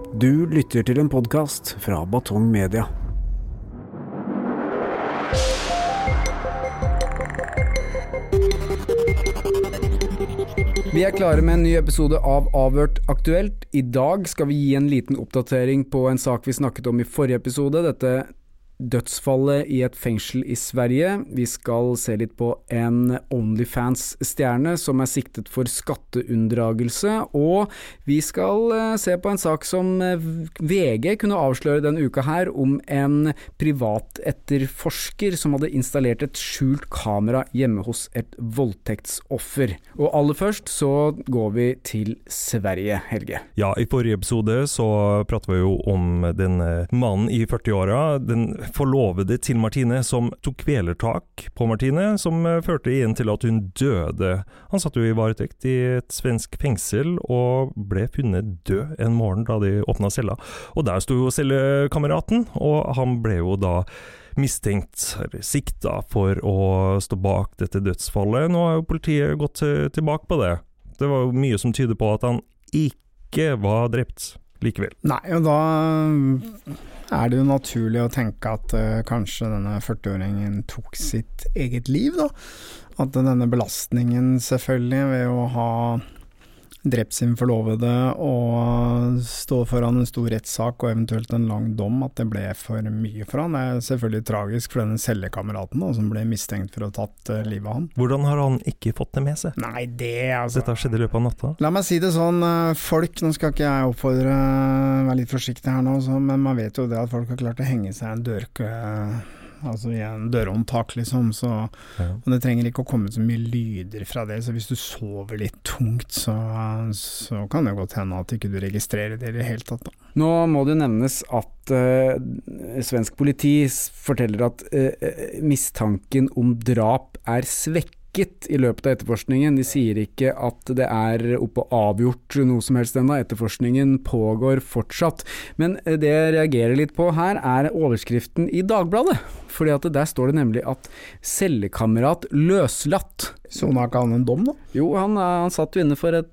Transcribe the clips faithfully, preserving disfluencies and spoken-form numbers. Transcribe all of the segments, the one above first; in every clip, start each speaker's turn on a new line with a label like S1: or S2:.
S1: Du lytter til en podcast fra Batong Media. Vi er klare med en ny episode av Avhørt Aktuelt. I dag skal vi gi en liten oppdatering på en sak vi snakket om i forrige episode. Dette dødsfallet i et fengsel i Sverige. Vi skal se litt på en OnlyFans-stjerne som er siktet for skatteunndragelse, og vi skal se på en sak som V G kunne avsløre denne uka her om en privatetterforsker som hadde installert et skjult kamera hjemme hos et voldtektsoffer. Og aller først så går vi til Sverige, Helge.
S2: Ja, i forrige episode så pratet vi jo om den mannen i førti-åra, den forlovede til Martine, som tok kvelertak på Martine, som førte igjen til at hun døde. Han satt jo i varetekt i et svensk fengsel og ble funnet død en morgen da de åpnet cella. Og der stod jo cellekameraten, og han ble jo da mistenkt, eller sikta for å stå bak dette dødsfallet. Nå har jo politiet gått tilbake på det. Det var jo mye som tyder på at han ikke var drept likevel.
S3: Nei, og da er det jo naturlig å tenke at uh, kanskje denne førti-åringen tok sitt eget liv, da. At denne belastningen selvfølgelig ved å ha drept sin forlovede og stå foran en stor rettssak og eventuelt en lang dom, at det ble for mye for han. Det er selvfølgelig tragisk for denne cellekameraten da, som ble mistenkt for å ha tatt uh, livet av han.
S2: Hvordan har han ikke fått det med seg?
S3: Nei, det altså...
S2: Dette skjedde i løpet av natta?
S3: La meg si det sånn, folk, nå skal ikke jeg oppfordre, være litt forsiktig her nå, så, men man vet jo det at folk har klart å henge seg en dørk, altså i en dørhåndtak liksom, så, ja. Og det trenger ikke å komme så mye lyder fra det, så hvis du sover litt tungt, så, så kan det godt hende at ikke du registrerer det i det hele tatt da.
S1: Nå må det nevnes at uh, svensk politi forteller at uh, mistanken om drap er svekket i løpet av etterforskningen. De sier ikke at det er oppe og avgjort noe som helst ennå. Etterforskningen pågår fortsatt. Men det jeg reagerer litt på her er overskriften i Dagbladet. Fordi at der står det nemlig at cellekamerat løslatt.
S3: Så nå har ikke han en dom da?
S1: Jo, han, han satt jo inne for et,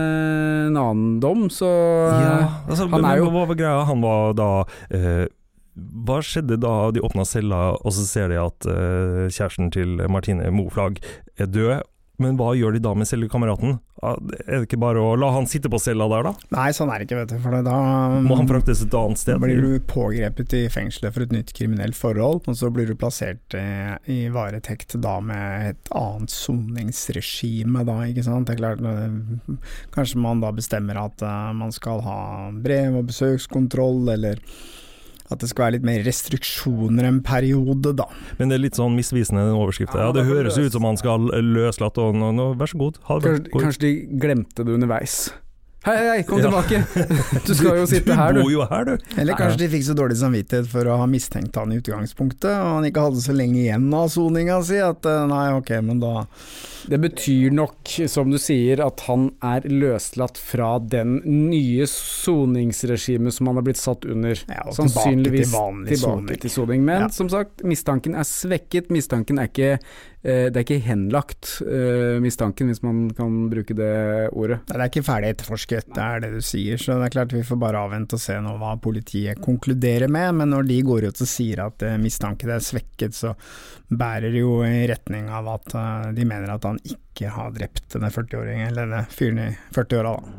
S1: uh, en annen dom, så
S2: ja, altså,
S1: han er jo...
S2: Hva var greia? Han var da... Uh, Hva skjedde da de åpnet cella, og så ser de at uh, kjæresten til Martine Moflag er død? Men hva gjør de da med cellekameraten? Er det ikke bare å la han sitte på cella der da?
S3: Nei, sånn er det ikke, vet du. For da
S2: må han fraktes et annet sted.
S3: Da blir du pågrepet i fengselet for et nytt kriminelt forhold, og så blir du plassert i, i varetekt da med et annet soningsregime da, ikke sant? Det er klart, kanskje man da bestemmer at uh, man skal ha brev- og besøkskontroll, eller at det skal være litt mer restriksjoner en periode da.
S2: Men det er litt sånn misvisende den overskriften. Ja, det høres ut som man skal løslatt, og nå, nå, vær så god. Ha det.
S1: Kanskje, kanskje de glemte det underveis. Hei, hei, kom ja. tilbake. Du skal jo sitte her, du.
S2: Du bor jo her, du.
S3: Eller kanskje de fikk så dårlig samvittighet for å ha mistenkt han i utgangspunktet, og han ikke hadde så lenge igjen av soninga si, at nei, ok, men da...
S1: Det betyr nok, som du sier, at han er løslatt fra den nye soningsregimet som han har blitt satt under.
S3: Ja, og
S1: sannsynligvis
S3: tilbake til vanlig
S1: tilbake
S3: soning.
S1: til soning. Men
S3: ja.
S1: som sagt, mistanken er svekket, mistanken er ikke, eh, det er ikke henlagt eh, mistanken, hvis man kan bruke det ordet.
S3: Det er ikke ferdig etterforsket, det er det du sier, så det er klart vi får bare avvente og se nå hva politiet konkluderer med, men når de går ut og sier at eh, mistanken er svekket, så bærer jo i retning av at uh, de mener at han ikke har drept denne førti-åringen, eller denne fyren i førti-åra da.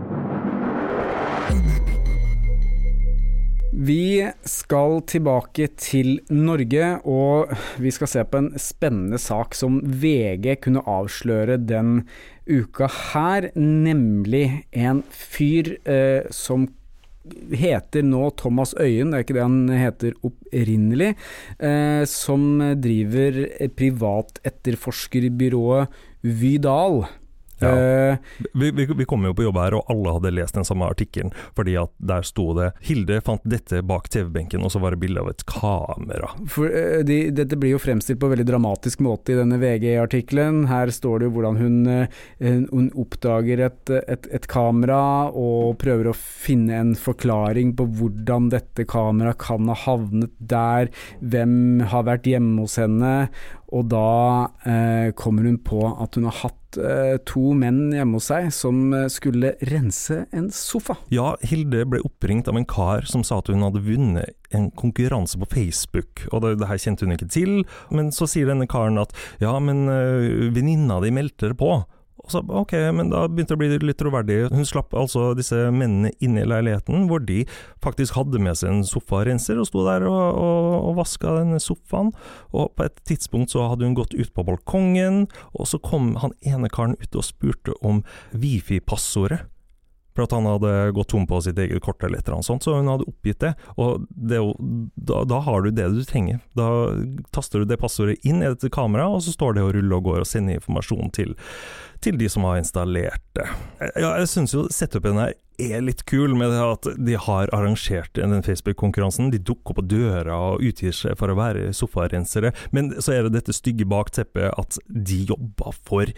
S1: Vi skal tilbake til Norge, og vi skal se på en spennende sak som V G kunne avsløre den uka her, nemlig en fyr eh, som heter nå Thomas Øyen, det er ikke det han heter opprinnelig, eh, som driver privatetterforskerbyrået Vydal.
S2: Ja. Vi, vi, vi kom jo på jobb her, og alle hadde lest den samme artikkelen, fordi at der stod det Hilde fant dette bak T V-benken, og så var det bilde av et kamera.
S1: For, uh, de, dette blir jo fremstilt på veldig dramatisk måte i denne V G-artikkelen. Her står det jo hvordan hun, uh, hun oppdager et, et, et kamera og prøver å finne en forklaring på hvordan dette kamera kan ha havnet der, hvem har vært hjemme hos henne, og da eh, kommer hun på at hun har hatt eh, to menn hjemme hos seg som skulle rense en sofa.
S2: Ja, Hilde ble oppringt av en kar som sa at hun hadde vunnet en konkurranse på Facebook, og det, det her kjente hun ikke til, men så sier denne karen at ja, men uh, venninna di meldte det på. Og så, ok, men da begynte det å bli litt troverdig. Hun slapp altså disse mennene inn i leiligheten, hvor de faktisk hadde med seg en sofarenser, og sto der og, og, og vasket denne sofaen. Og på et tidspunkt så hadde hun gått ut på balkongen, og så kom han ene karen ut og spurte om wifi-passordet. For at han hadde gått tom på sitt eget kort eller et eller annet sånt, så hun hadde oppgitt det. Og det, da, da har du det du trenger. Da taster du det passordet inn i dette kameraet, og så står det og ruller og går og sender informasjon til, til de som har installert det. Ja, jeg synes jo setupen her er litt kul med det at de har arrangert den Facebook-konkurransen. De dukker på døra og utgir seg for å være sofarensere. Men så er det dette stygge bakteppet at de jobber for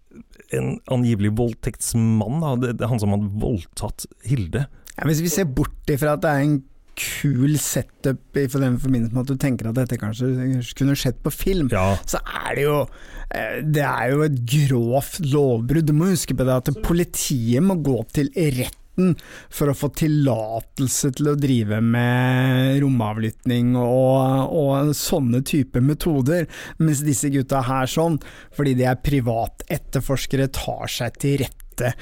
S2: en angivelig voldtektsmann, da. Det, det er han som hadde voldtatt Hilde.
S3: Ja, hvis vi ser bort ifra at det er en kul setup i for den forbindelse med at du tenker at dette kanskje kunne skjedd på film,
S2: ja.
S3: Så er det jo det er jo et grovt lovbrudd. Du må huske på det at politiet må gå til retten for å få tillatelse til å drive med romavlytting og, og sånne type metoder, mens disse gutta her sånn, fordi de er privatetterforskere, tar seg til rette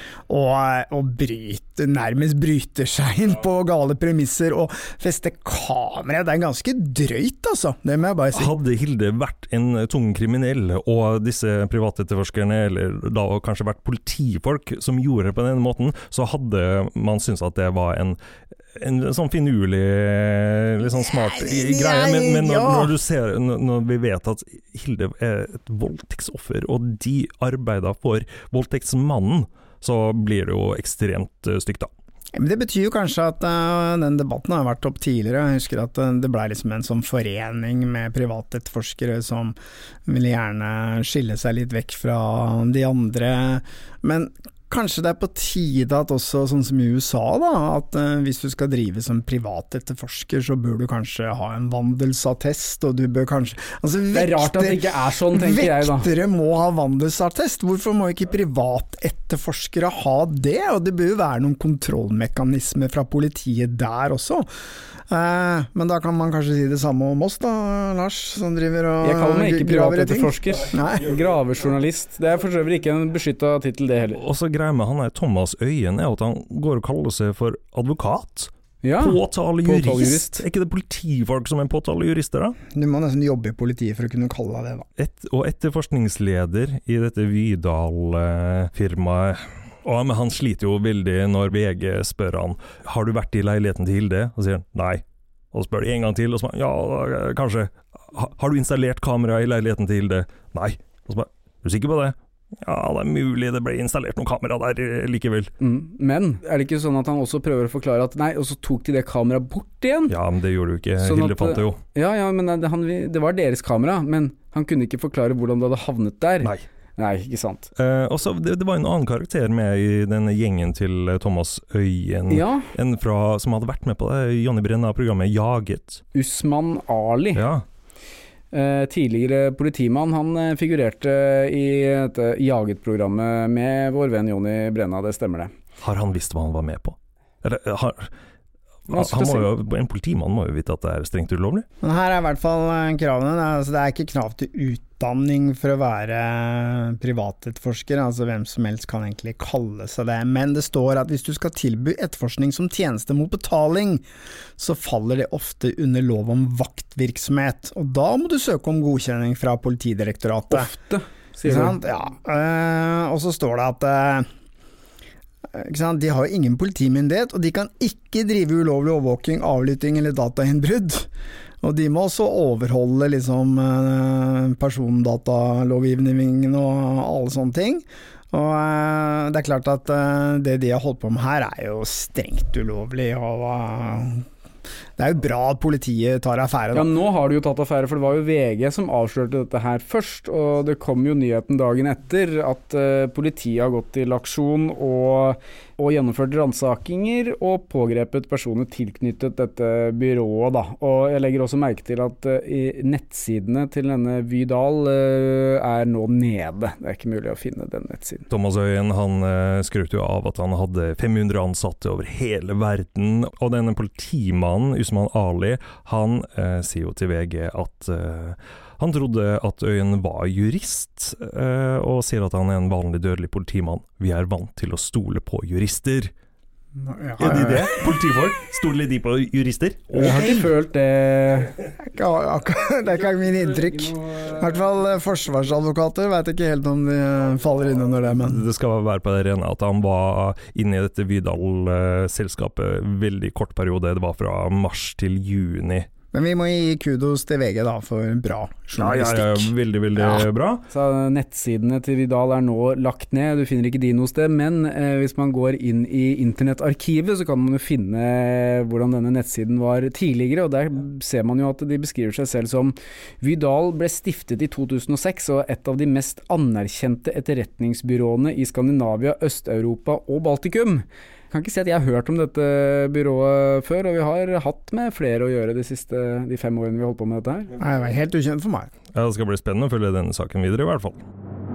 S3: og, og bryter, nærmest bryter seg inn på gale premisser og fester kamera. Det er ganske drøyt, altså. Det må jeg bare si.
S2: Hadde Hilde vært en tung kriminell, og disse privatetterforskerne, eller da kanskje vært politifolk som gjorde det på den måten, så hadde man syntes at det var en en sånn finurlig, litt sånn smart greie, men, men når, når du ser, når vi vet at Hilde er et voldtektsoffer, og de arbeider for voldtektsmannen, så blir det jo ekstremt uh, stygt da.
S3: Men det betyr jo kanskje at uh, den debatten har vært opp tidligere. Jeg husker at uh, det ble liksom en sånn forening med privatetterforskere som ville gjerne skille seg litt vekk fra de andre, men kanskje det er på tide at også, sånn som i U S A da, at uh, hvis du skal drive som privatetterforsker, så bør du kanskje ha en vandelsattest, og du bør kanskje altså,
S1: Det er rart at det ikke er sånn, tenker jeg da.
S3: Vektere må ha vandelsattest. Hvorfor må ikke privatetterforskere ha det? Og det bør jo være noen kontrollmekanismer fra politiet der også. Uh, men da kan man kanskje si det samme om oss da, Lars, som driver og
S1: Jeg kaller meg ikke privatetterforsker.
S3: Nei.
S1: Gravejournalist. Det er for øvrig ikke en beskyttet titel det heller.
S2: Og så greia med han er Thomas Øyen er at han går og kaller seg for advokat.
S1: Ja,
S2: påtalejurist.
S1: påtalejurist.
S2: Er ikke det politifolk som er påtalejurister da?
S3: Du må nesten jobbe i politiet for å kunne kalle deg det da.
S2: Et, og etterforskningsleder i dette Vydal-firmaet. Og men han sliter jo veldig når V G spør han, har du vært i leiligheten til Hilde? Og sier han, nei. Og så spør de en gang til, og så spør han, ja, kanskje. Ha, har du installert kamera i leiligheten til Hilde? Nei. Og så spør han, er du sikker på det? Ja, det er mulig det ble installert noen kamera der likevel.
S1: Mm. Men er det ikke sånn at han også prøver å forklare at nei, og så tok de det kameraet bort igjen?
S2: Ja, men det gjorde jo ikke.
S1: Sånn
S2: Hilde
S1: at,
S2: fant det jo.
S1: Ja, ja, men det, han, det var deres kamera, men han kunne ikke forklare hvordan det hadde havnet der.
S2: Nei.
S1: Nei, ikke sant.
S2: Uh, og så det, det var en annen karakter med i denne gjengen til Thomas Øyen,
S1: ja.
S2: En fra, som hadde vært med på det Jonny Brenna-programmet Jaget.
S1: Usman Ali.
S2: Ja.
S1: Uh, tidligere politimann, han uh, figurerte i dette Jaget-programmet med vår venn Jonny Brenna, det stemmer det.
S2: Har han visst hva han var med på? Eller, har, han må jo, en politimann må jo vite at det er strengt ulovlig.
S3: Men her er i hvert fall kravene, det er, altså, det er ikke krav til utdanning for å være privatetterforsker, altså hvem som helst kan egentlig kalle seg det, men det står at hvis du skal tilby etterforskning som tjeneste mot betaling, så faller det ofte under lov om vaktvirksomhet, og da må du søke om godkjenning fra Politidirektoratet.
S1: Ofte, sier du.
S3: Ja, uh, og så står det at uh, ikke sant? De har jo ingen politimyndighet, og de kan ikke drive ulovlig overvåking, avlytting eller datainnbrudd. Og de må også overholde liksom, persondatalovgivningen og alle sånne ting. Og uh, det er klart at uh, det de har holdt på med her er jo strengt ulovlig, og uh, det er jo bra at politiet tar affære da.
S1: Ja, nå har de jo tatt affære, for det var jo V G som avslørte dette her først, og det kom jo nyheten dagen etter at uh, politiet har gått til aksjon, og og gjennomført ransakinger og pågrepet personer tilknyttet dette byrået da. Og jeg legger også merke til at uh, nettsidene til denne Vidal uh, er nå nede. Det er ikke mulig å finne den nettsiden.
S2: Thomas Øyen, han uh, skrøt jo av at han hadde fem hundre ansatte over hele verden, og denne politimannen, Usman Ali, han uh, sier jo til V G at uh, han trodde at Øyen var jurist, uh, og sier at han er en vanlig dødelig politimann. Vi er vant til å stole på jurister.
S3: Ja,
S2: Er de det? Politifolk? Stoler de på jurister?
S1: Jeg har ikke følt det.
S3: Ikke akkurat- Det er ikke min inntrykk. I hvert fall eh, forsvarsadvokater vet ikke helt om de eh, faller inn under det, men
S2: Det skal være på det rene at han var inne i dette Vidal-selskapet veldig kort periode. Det var fra mars til juni.
S3: Men vi må gi kudos til V G da for bra journalistikk.
S2: Ja, ja, ja, veldig, veldig
S3: Ja.
S2: bra.
S1: Så nettsidene til Vidal er nå lagt ned, du finner ikke de noe sted, men eh, hvis man går inn i internettarkivet så kan man jo finne hvordan denne nettsiden var tidligere, og der ser man jo at de beskriver seg selv som Vidal ble stiftet i to tusen og seks og et av de mest anerkjente etterretningsbyråene i Skandinavia, Øst-Europa og Baltikum. Jeg kan ikke si at jeg har hørt om dette byrået før, og vi har hatt med flere å gjøre de siste de fem årene vi holdt på med dette her.
S3: Nei, det var helt ukjent for meg.
S2: Ja, det skal bli spennende å følge denne saken videre i hvert fall.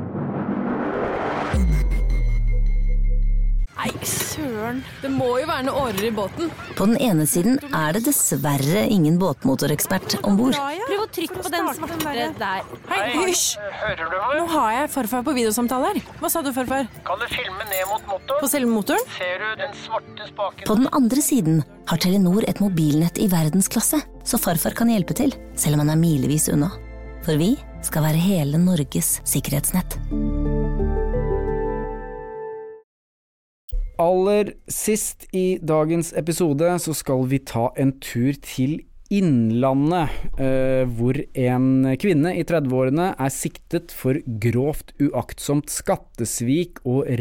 S4: Nei, søren. Det må jo være noe årer i båten.
S5: På den ene siden er det dessverre ingen båtmotorekspert ombord.
S4: Prøv å trykke på den svarte der. Hei, hysj!
S6: Hører du meg?
S4: Nå har jeg farfar på videosamtale her. Hva sa du, farfar?
S6: Kan du filme ned mot motoren?
S4: På selve motoren?
S6: Ser du den svarte spaken?
S5: På den andre siden har Telenor et mobilnett i verdensklasse, så farfar kan hjelpe til, selv om han er milevis unna. For vi skal være hele Norges sikkerhetsnett.
S1: Aller sist i dagens episode så skal vi ta en tur til Innlandet, eh, hvor en kvinne i trettiårene er siktet for grovt uaktsomt skattesvik og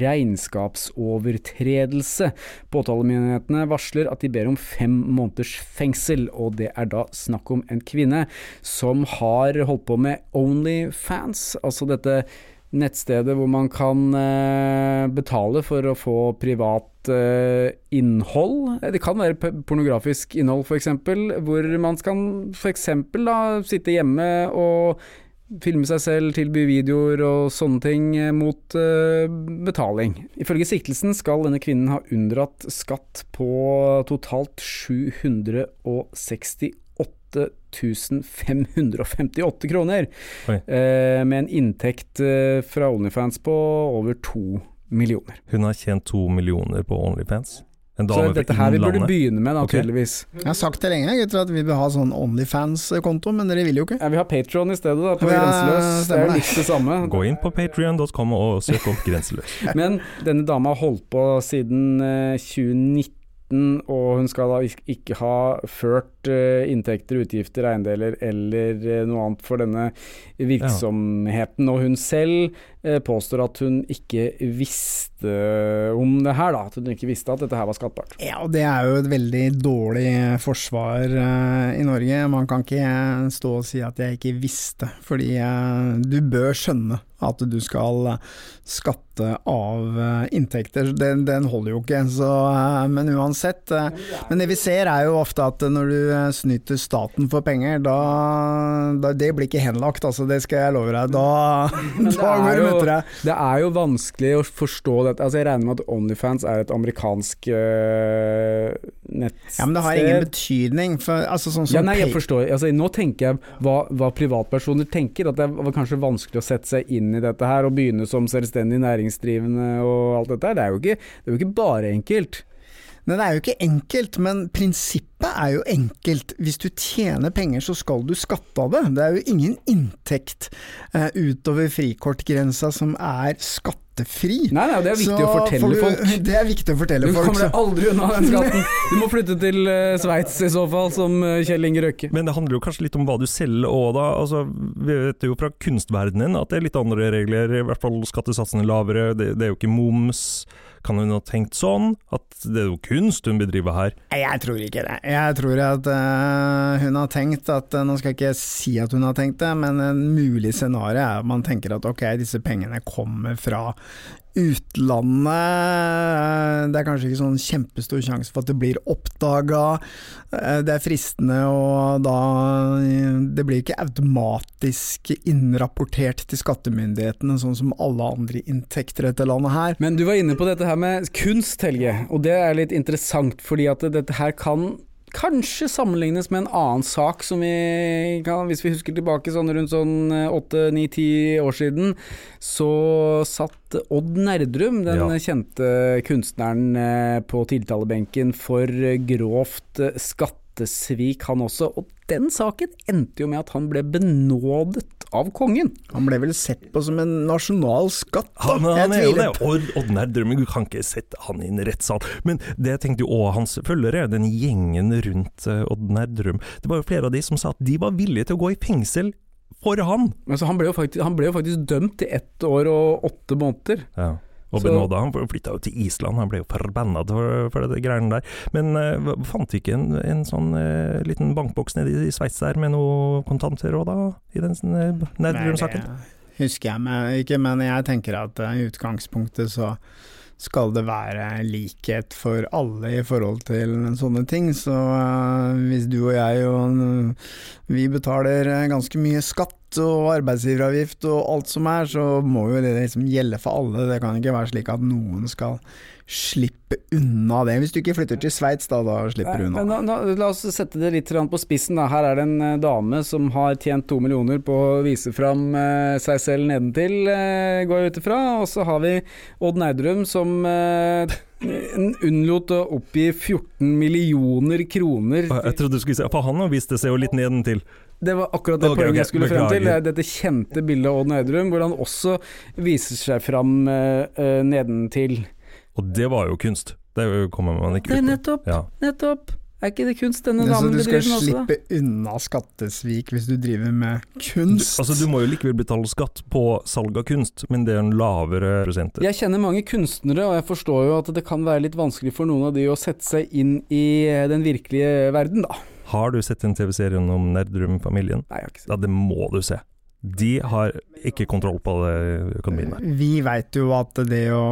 S1: regnskapsovertredelse. Påtalemyndighetene varsler at de ber om fem måneders fengsel, og det er da snakk om en kvinne som har holdt på med OnlyFans, altså dette nettstedet hvor man kan eh, betale for å få privat eh, innhold. Det kan være pornografisk innhold for eksempel, hvor man kan for eksempel da sitte hjemme og filme seg selv, tilby videoer og sånne ting mot eh, betaling. Ifølge siktelsen skal denne kvinnen ha unndratt skatt på totalt sju hundre sekstiåtte tusen fem hundre femtiåtte kroner, eh, med en inntekt eh, fra OnlyFans på over to millioner.
S2: Hun har tjent to millioner på OnlyFans. En
S1: Så
S2: dame
S1: dette
S2: fra
S1: her vi burde
S2: Innlandet.
S1: begynne med da,
S2: Ok.
S1: tydeligvis.
S3: Jeg har sagt det lenge, gutter, at vi vil ha sånn OnlyFans-konto, men dere vil jo ikke.
S1: Ja, vi har Patreon i stedet da, på
S3: Ja,
S1: Grenseløs. Det
S3: stemmer
S1: er
S3: det.
S1: litt det samme.
S2: Gå inn på patreon dot com og søk opp Grenseløs.
S1: Men denne dama har holdt på siden eh, tjue nitten, og hun skal da ik- ikke ha ført eh, inntekter, utgifter, eiendeler eller eh, noe annet for denne virksomheten. Og hun selv eh, påstår at hun ikke visste om det her da, at hun ikke visste at dette her var skattbart.
S3: Ja, og det er jo et veldig dårlig forsvar eh, i Norge. Man kan ikke stå og si at jeg ikke visste, fordi eh, du bør skjønne at du skal skatte av eh, inntekter. Den, den holder jo ikke, så, eh, men uansett. Eh, men det vi ser er jo ofte at når du eh, snyter staten for penger, da, da det blir ikke henlagt, altså det skal jeg love deg. Da,
S1: Men det
S3: da går
S1: er
S3: du
S1: jo-
S3: møter deg.
S1: Det er jo vanskelig å forstå dette. Altså, jeg regner med at OnlyFans er et amerikansk øh, nettsted.
S3: Ja, men det har ingen betydning, for altså sånn som
S1: Ja, nei, jeg
S3: Pay-
S1: forstår. Altså, nå tenker jeg hva, hva privatpersoner tenker, at det var kanskje vanskelig å sette seg inn i dette her og begynne som selvstendig næringsdrivende og alt dette her. Det er jo ikke, det er jo ikke bare enkelt.
S3: Nei, det er jo ikke enkelt, men prinsippet er jo enkelt. Hvis du tjener penger, så skal du skatte av det. Det er jo ingen inntekt eh, utover frikortgrensa som er skattefri.
S1: Nei, nei, det er viktig
S3: Så
S1: å fortelle
S3: får du-
S1: folk.
S3: Det er viktig å fortelle
S1: Du
S3: folk.
S1: kommer deg
S3: så-
S1: aldri unna den skatten. Du må flytte til uh, Sveits i så fall, som uh, Kjell Inge Røkke.
S2: Men det handler jo kanskje litt om hva du selger òg, da. Altså, vi vet jo fra kunstverdenen at det er litt andre regler, i hvert fall skattesatsen er lavere, det, det er jo ikke moms. Kan hun ha tenkt sånn? At det er jo kunst hun bedriver her?
S3: Nei, jeg tror ikke det. Jeg tror at uh, hun har tenkt at, uh, nå skal jeg ikke si at hun har tenkt det, men en mulig scenario er at man tenker at ok, disse pengene kommer fra utlandet, det er kanskje ikke sånn kjempestor sjanse for at det blir oppdaget, det er fristende og da, det blir ikke automatisk innrapportert til skattemyndighetene sånn som alle andre inntekter i dette landet her.
S1: Men du var inne på dette her med kunst, Helge, og det er litt interessant fordi at dette her kan kanskje sammenlignes med en annen sak som vi kan, hvis vi husker tilbake sånn rundt sånn åtte, ni, ti år siden, så satt Odd Nerdrum, den ja. kjente kunstneren på tiltalebenken for grovt skattesvik han også, og den saken endte jo med at han ble benådet av kongen.
S3: Han ble vel sett på som en nasjonal skatt.
S2: Han, han er jo det, og Odd Nerdrum, du kan ikke sette han i en rettssal. Men det tenkte jo også hans følgere, den gjengen rundt Odd Nerdrum. Det var jo flere av de som sa at de var villige til å gå i fengsel for han.
S1: Altså, han, ble jo faktisk, han ble jo faktisk dømt til ett år og åtte måneder.
S2: Ja. Og benåda, han flyttet jo til Island, han ble jo forbannet for, for det greiene der. Men uh, fant vi ikke en, en sånn uh, liten bankboks nede i Sveits der med noe kontanter og da, i den uh, Nerdrum-saken?
S3: Det husker jeg meg ikke, men jeg tenker at uh, i utgangspunktet så skal det være likhet for alle i forhold til sånne ting, så uh, hvis du og jeg og uh, vi betaler ganske mye skatt og arbeidsgiveravgift og alt som er, så må jo det liksom gjelde for alle. Det kan ikke være slik at noen skal slippe unna det. Hvis du ikke flytter til Sveits, da, da slipper du unna.
S1: Nei, men da, da, la oss sette det litt på spissen. Da. Her er det en dame som har tjent to millioner på å vise fram eh, seg selv nedentil, eh, går jeg ut ifra. Og så har vi Odd Nerdrum som eh, unnlot å oppgi fjorten millioner kroner.
S2: Jeg trodde du skulle si, for han viste seg jo litt nedentil.
S1: Det var akkurat det okay, poenget jeg skulle frem til. Dette kjente bildet av Odd Nerdrum, hvor han også viser seg fram uh, nedentil.
S2: Og det var jo kunst. Det kommer man ikke ut på.
S1: Det er nettopp, ja. nettopp. Er ikke det kunst denne
S3: ja,
S1: damen bedriver
S3: også?
S1: Så du skal
S3: slippe unna skattesvik hvis du driver med kunst?
S2: Du, altså du må jo likevel betale skatt på salg av kunst, men det er en lavere prosent.
S1: Jeg kjenner mange kunstnere, og jeg forstår jo at det kan være litt vanskelig for noen av de å sette seg inn i den virkelige verden, da.
S2: Har du sett en T V-serien om Nerdrum-familien?
S1: Nei, jeg har ikke sett.
S2: Ja, det må du se. De har ikke kontroll på det økonomien der.
S3: Vi vet jo at det å,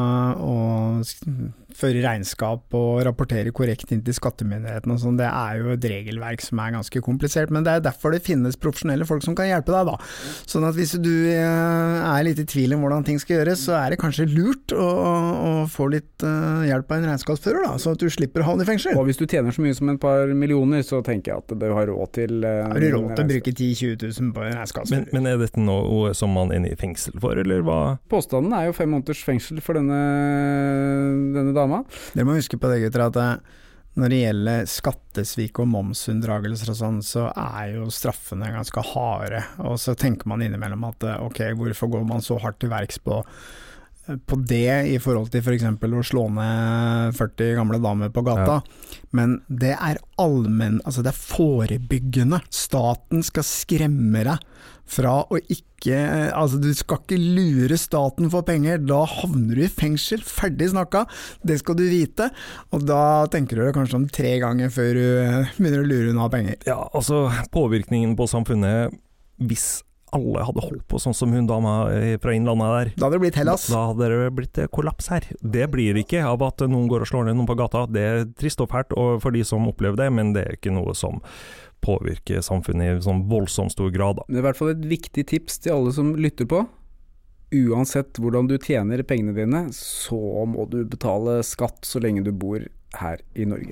S3: å føre regnskap og rapportere korrekt inn til skattemyndighetene og sånn, det er jo et regelverk som er ganske komplisert, men det er derfor det finnes profesjonelle folk som kan hjelpe deg da. Sånn at hvis du er litt i tvil om hvordan ting skal gjøres, så er det kanskje lurt å, å få litt hjelp av en regnskapsfører da, sånn at du slipper å havne i fengsel.
S1: Og hvis du tjener så mye som et par millioner, så tenker jeg at du har råd til uh,
S3: Har du råd til å bruke ti til tjue tusen på en regnskapsfører?
S2: Men, men er dette noe som man er i fengsel for, eller hva?
S1: Påstanden er jo fem måneders fengsel for denne, denne dama.
S3: Dere må huske på det, gutter, at når det gjelder skattesvik og momsunndragelser og sånn, så er jo straffene ganske harde. Og så tenker man innimellom at ok, hvorfor går man så hardt til verks på på det i forhold til for eksempel å slå ned førti gamle damer på gata, ja. Men det er allmenn, altså det er forebyggende. Staten skal skremme deg fra å ikke, altså du skal ikke lure staten for penger, da havner du i fengsel, ferdig snakka, det skal du vite, og da tenker du det kanskje om tre ganger før du begynner å lure unna penger.
S2: Ja, altså påvirkningen på samfunnet, hvis alle hadde holdt på sånn som hun dama fra Innlandet der.
S3: Da hadde det blitt Hellas.
S2: Da hadde det blitt kollaps her. Det blir ikke av at noen går og slår ned noen på gata. Det er trist og fælt for de som opplever det, men det er ikke noe som påvirker samfunnet i sånn voldsomt stor grad. Da.
S1: Det er i hvert fall et viktig tips til alle som lytter på. Uansett hvordan du tjener pengene dine, så må du betale skatt så lenge du bor her i Norge.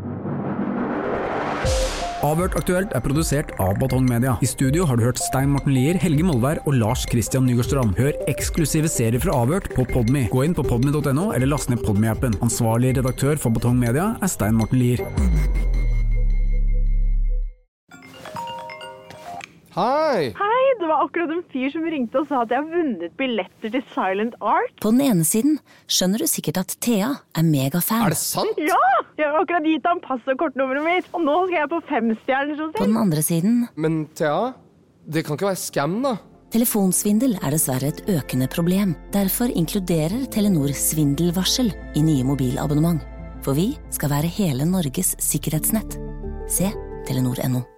S1: Avhørt aktuelt er produsert av Batong Media. I studio har du hørt Stein Morten Lier, Helge Molvær og Lars Christian Nygårdstrand. Hør eksklusive serier fra Avhørt på Podme. Gå inn på podme punktum no eller last ned Podme-appen. Ansvarlig redaktør for Batong Media er Stein Morten Lier.
S7: Hei!
S8: Hei, det var akkurat en fyr som ringte og sa at jeg har vunnet billetter til Silent Art.
S5: På den ene siden skjønner du sikkert at Thea er megafan.
S7: Er det sant?
S8: Ja! Jeg har akkurat gitt ham pass og kortnummeret mitt, og nå skal jeg på femstjerners hotell.
S5: På den andre siden...
S7: Men Thea, det kan ikke være scam da.
S5: Telefonsvindel er dessverre et økende problem. Derfor inkluderer Telenor svindelvarsel i nye mobilabonnement. For vi skal være hele Norges sikkerhetsnett. Se Telenor punktum no.